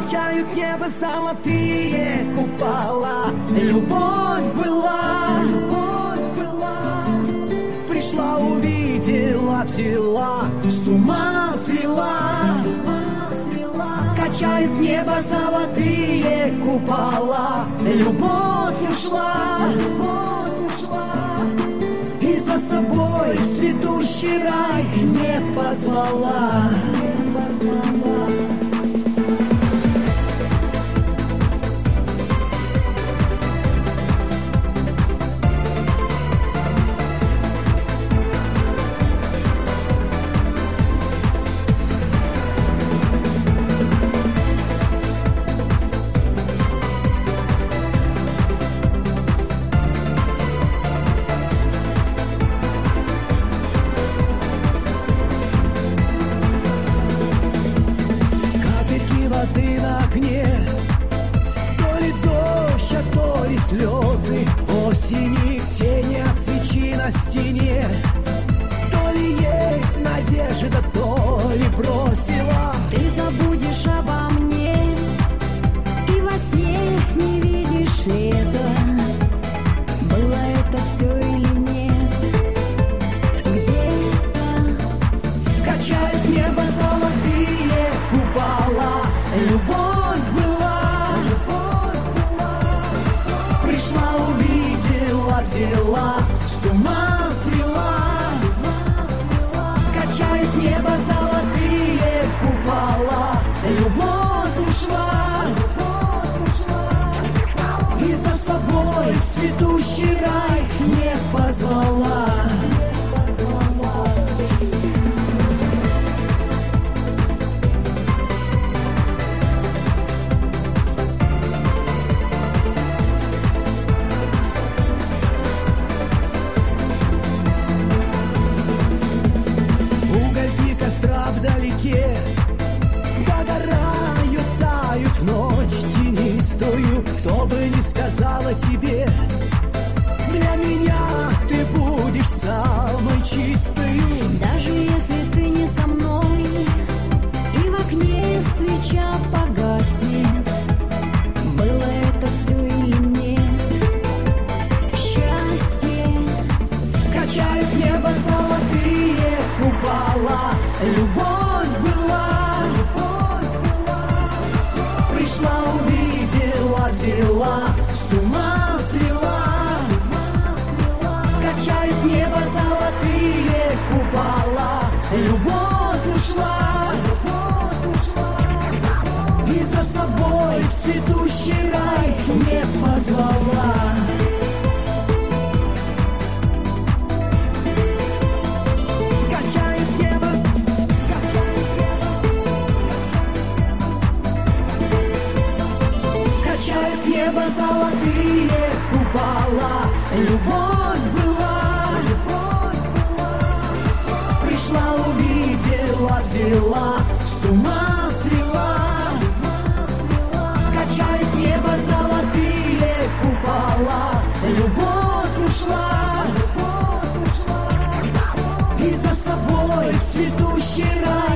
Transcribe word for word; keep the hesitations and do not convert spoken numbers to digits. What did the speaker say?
качают небо золотые купола. Любовь была, любовь была, пришла, увидела, взяла, с ума свела, качают небо золотые купола. Любовь ушла, любовь ушла, и за собой в цветущий рай не позвала, не позвала. Слезы осени, тени от свечи на стене. То ли есть надежда, то ли бросила. Ты забудешь обо мне, и во сне не видишь это. Было это все или нет? Где-то качает небо золотые купола. Любовь была, любовь была, пришла, увидела, взяла, с ума свела, качает небо золотые купола. Любовь ушла, и за собой в цветущий рай не позвала. Вдалеке догорают, тают в ночь тенистую. Кто бы ни сказала тебе, для меня ты будешь самой чистой. даже если ты не со мной, и в окне свеча погаснет, было это все или нет? Счастье качает небо золотые купола. Любовь была, любовь была, пришла, увидела, взяла, с ума свела, качает небо золотые купола. Любовь ушла, любовь ушла, и за собой в цветущий рай не позвала. Небо золотые купола. Любовь была, любовь была, пришла, увидела, взяла, с ума свела, качает небо золотые купола. Любовь ушла, и за собой в цветущий рай